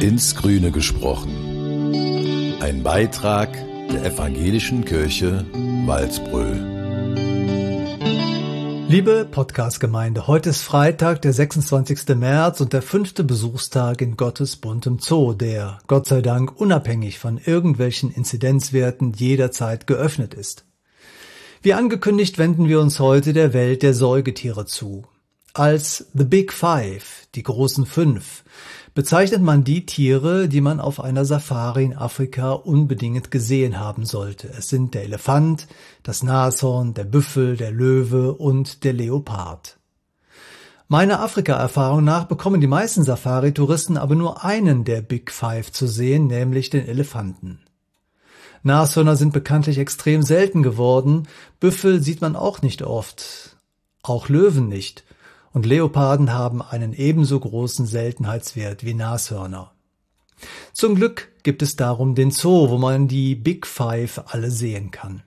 Ins Grüne gesprochen. Ein Beitrag der Evangelischen Kirche Walsbröl. Liebe Podcast-Gemeinde, heute ist Freitag, der 26. März und der 5. Besuchstag in Gottes buntem Zoo, der, Gott sei Dank, unabhängig von irgendwelchen Inzidenzwerten jederzeit geöffnet ist. Wie angekündigt wenden wir uns heute der Welt der Säugetiere zu. Als The Big Five, die großen fünf, bezeichnet man die Tiere, die man auf einer Safari in Afrika unbedingt gesehen haben sollte. Es sind der Elefant, das Nashorn, der Büffel, der Löwe und der Leopard. Meiner Afrika-Erfahrung nach bekommen die meisten Safari-Touristen aber nur einen der Big Five zu sehen, nämlich den Elefanten. Nashörner sind bekanntlich extrem selten geworden, Büffel sieht man auch nicht oft, auch Löwen nicht. Und Leoparden haben einen ebenso großen Seltenheitswert wie Nashörner. Zum Glück gibt es darum den Zoo, wo man die Big Five alle sehen kann.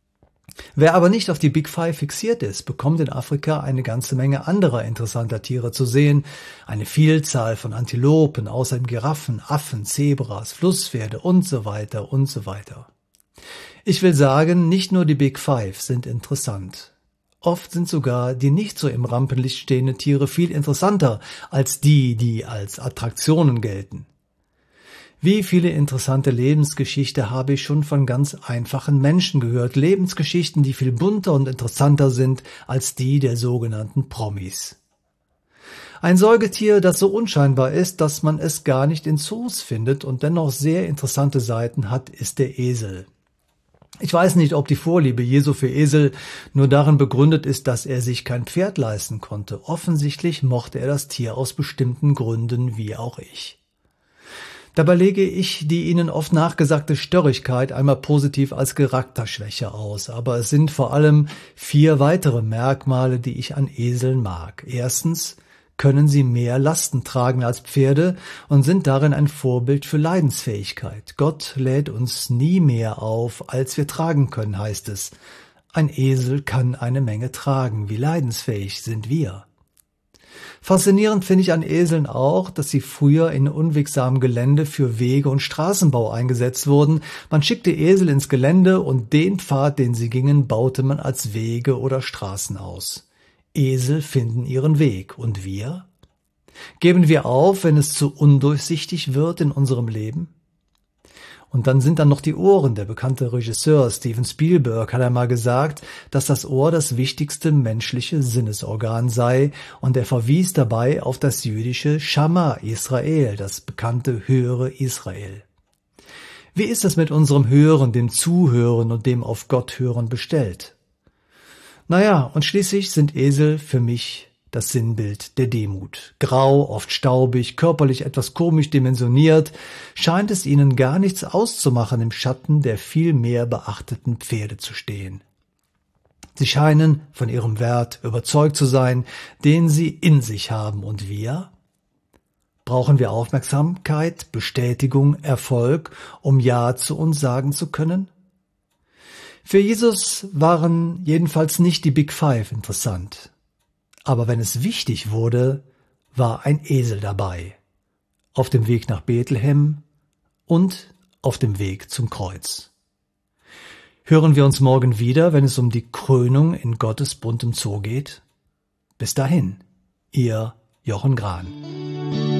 Wer aber nicht auf die Big Five fixiert ist, bekommt in Afrika eine ganze Menge anderer interessanter Tiere zu sehen, eine Vielzahl von Antilopen, außerdem Giraffen, Affen, Zebras, Flusspferde und so weiter und so weiter. Ich will sagen, nicht nur die Big Five sind interessant. Oft sind sogar die nicht so im Rampenlicht stehenden Tiere viel interessanter als die, die als Attraktionen gelten. Wie viele interessante Lebensgeschichten habe ich schon von ganz einfachen Menschen gehört, Lebensgeschichten, die viel bunter und interessanter sind als die der sogenannten Promis. Ein Säugetier, das so unscheinbar ist, dass man es gar nicht in Zoos findet und dennoch sehr interessante Seiten hat, ist der Esel. Ich weiß nicht, ob die Vorliebe Jesu für Esel nur darin begründet ist, dass er sich kein Pferd leisten konnte. Offensichtlich mochte er das Tier aus bestimmten Gründen, wie auch ich. Dabei lege ich die ihnen oft nachgesagte Störrigkeit einmal positiv als Charakterschwäche aus, aber es sind vor allem 4 weitere Merkmale, die ich an Eseln mag. Erstens können sie mehr Lasten tragen als Pferde und sind darin ein Vorbild für Leidensfähigkeit. Gott lädt uns nie mehr auf, als wir tragen können, heißt es. Ein Esel kann eine Menge tragen. Wie leidensfähig sind wir? Faszinierend finde ich an Eseln auch, dass sie früher in unwegsamem Gelände für Wege und Straßenbau eingesetzt wurden. Man schickte Esel ins Gelände und den Pfad, den sie gingen, baute man als Wege oder Straßen aus. Esel finden ihren Weg. Und wir? Geben wir auf, wenn es zu undurchsichtig wird in unserem Leben? Und dann sind da noch die Ohren. Der bekannte Regisseur Steven Spielberg hat einmal gesagt, dass das Ohr das wichtigste menschliche Sinnesorgan sei, und er verwies dabei auf das jüdische Schama Israel, das bekannte Höre Israel. Wie ist es mit unserem Hören, dem Zuhören und dem auf Gott hören bestellt? Naja, und schließlich sind Esel für mich das Sinnbild der Demut. Grau, oft staubig, körperlich etwas komisch dimensioniert, scheint es ihnen gar nichts auszumachen, im Schatten der viel mehr beachteten Pferde zu stehen. Sie scheinen von ihrem Wert überzeugt zu sein, den sie in sich haben. Und wir? Brauchen wir Aufmerksamkeit, Bestätigung, Erfolg, um Ja zu uns sagen zu können? Für Jesus waren jedenfalls nicht die Big Five interessant. Aber wenn es wichtig wurde, war ein Esel dabei. Auf dem Weg nach Bethlehem und auf dem Weg zum Kreuz. Hören wir uns morgen wieder, wenn es um die Krönung in Gottes buntem Zoo geht? Bis dahin, Ihr Jochen Grahn.